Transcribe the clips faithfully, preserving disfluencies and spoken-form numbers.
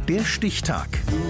Der Stichtag.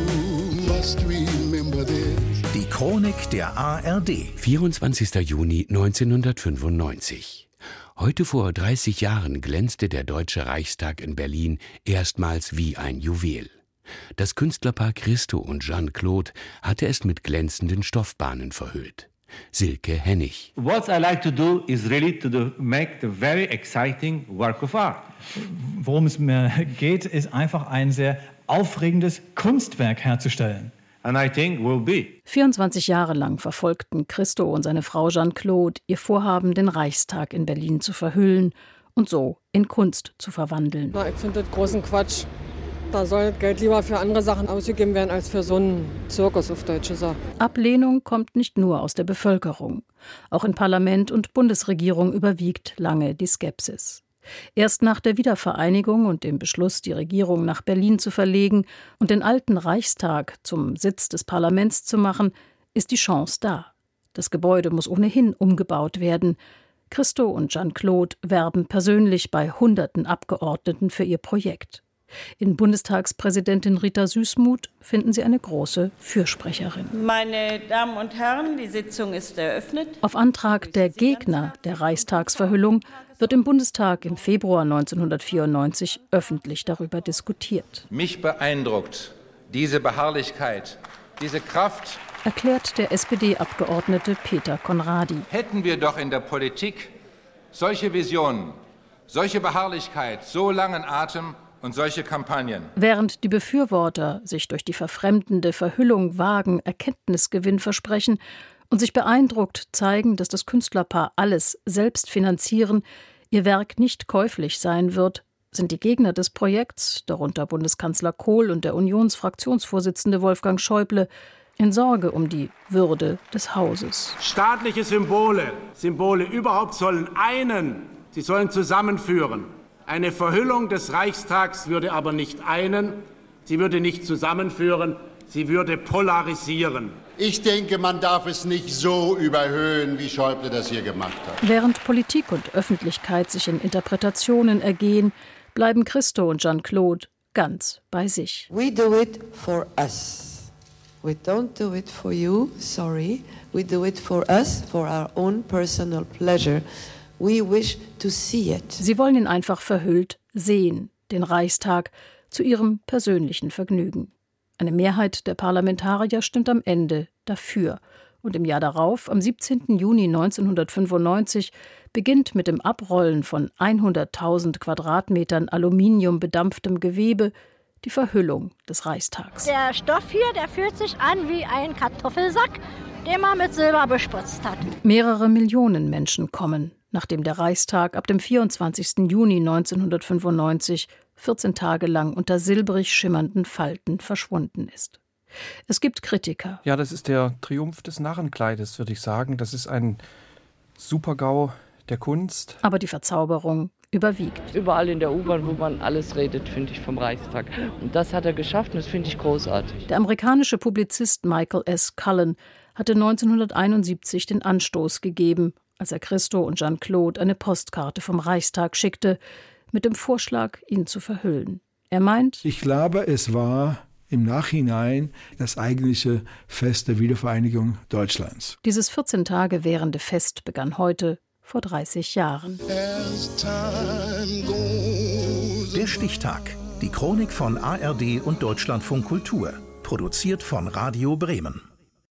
Die Chronik der A R D. vierundzwanzigster Juni neunzehnhundertfünfundneunzig. Heute vor dreißig Jahren glänzte der Deutsche Reichstag in Berlin erstmals wie ein Juwel. Das Künstlerpaar Christo und Jeanne-Claude hatte es mit glänzenden Stoffbahnen verhüllt. Silke Hennig. What I like to do is really to do, make the very exciting work of art. Worum es mir geht, ist einfach ein sehr aufregendes Kunstwerk herzustellen. And I think will be. vierundzwanzig Jahre lang verfolgten Christo und seine Frau Jeanne-Claude ihr Vorhaben, den Reichstag in Berlin zu verhüllen und so in Kunst zu verwandeln. Na, ich finde das großen Quatsch. Da soll das Geld lieber für andere Sachen ausgegeben werden, als für so einen Zirkus, auf Deutsch gesagt. Ablehnung kommt nicht nur aus der Bevölkerung. Auch in Parlament und Bundesregierung überwiegt lange die Skepsis. Erst nach der Wiedervereinigung und dem Beschluss, die Regierung nach Berlin zu verlegen und den alten Reichstag zum Sitz des Parlaments zu machen, ist die Chance da. Das Gebäude muss ohnehin umgebaut werden. Christo und Jeanne-Claude werben persönlich bei hunderten Abgeordneten für ihr Projekt. In Bundestagspräsidentin Rita Süssmuth finden Sie eine große Fürsprecherin. Meine Damen und Herren, die Sitzung ist eröffnet. Auf Antrag der Gegner der Reichstagsverhüllung wird im Bundestag im Februar neunzehnhundertvierundneunzig öffentlich darüber diskutiert. Mich beeindruckt diese Beharrlichkeit, diese Kraft, erklärt der S P D-Abgeordnete Peter Conradi. Hätten wir doch in der Politik solche Visionen, solche Beharrlichkeit, so langen Atem und solche Kampagnen. Während die Befürworter sich durch die verfremdende Verhüllung vagen Erkenntnisgewinn versprechen und sich beeindruckt zeigen, dass das Künstlerpaar alles selbst finanzieren, ihr Werk nicht käuflich sein wird, sind die Gegner des Projekts, darunter Bundeskanzler Kohl und der Unionsfraktionsvorsitzende Wolfgang Schäuble, in Sorge um die Würde des Hauses. Staatliche Symbole, Symbole überhaupt sollen einen, sie sollen zusammenführen. Eine Verhüllung des Reichstags würde aber nicht einen, sie würde nicht zusammenführen, sie würde polarisieren. Ich denke, man darf es nicht so überhöhen, wie Schäuble das hier gemacht hat. Während Politik und Öffentlichkeit sich in Interpretationen ergehen, bleiben Christo und Jeanne-Claude ganz bei sich. We do it for us. We don't do it for you, sorry. We do it for us, for our own personal pleasure. We wish to see it. Sie wollen ihn einfach verhüllt sehen, den Reichstag, zu ihrem persönlichen Vergnügen. Eine Mehrheit der Parlamentarier stimmt am Ende dafür. Und im Jahr darauf, am siebzehnten Juni neunzehnhundertfünfundneunzig, beginnt mit dem Abrollen von hunderttausend Quadratmetern aluminiumbedampftem Gewebe die Verhüllung des Reichstags. Der Stoff hier, der fühlt sich an wie ein Kartoffelsack, den man mit Silber bespritzt hat. Mehrere Millionen Menschen kommen, nachdem der Reichstag ab dem vierundzwanzigsten Juni neunzehnhundertfünfundneunzig vierzehn Tage lang unter silbrig schimmernden Falten verschwunden ist. Es gibt Kritiker. Ja, das ist der Triumph des Narrenkleides, würde ich sagen. Das ist ein Super-GAU der Kunst. Aber die Verzauberung überwiegt. Überall in der U-Bahn, wo man alles redet, finde ich, vom Reichstag. Und das hat er geschafft und das finde ich großartig. Der amerikanische Publizist Michael S. Cullen hatte neunzehnhunderteinundsiebzig den Anstoß gegeben, als er Christo und Jeanne-Claude eine Postkarte vom Reichstag schickte, mit dem Vorschlag, ihn zu verhüllen. Er meint, ich glaube, es war im Nachhinein das eigentliche Fest der Wiedervereinigung Deutschlands. Dieses vierzehn Tage währende Fest begann heute vor dreißig Jahren. Der Stichtag. Die Chronik von A R D und Deutschlandfunk Kultur. Produziert von Radio Bremen.